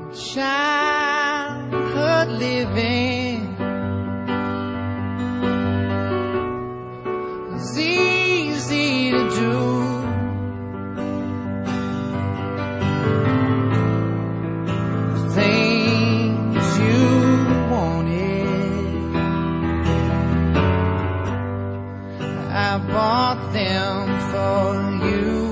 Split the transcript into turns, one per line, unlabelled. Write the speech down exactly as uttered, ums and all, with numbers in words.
childhood living is easy to do. The things you wanted, I bought them for you.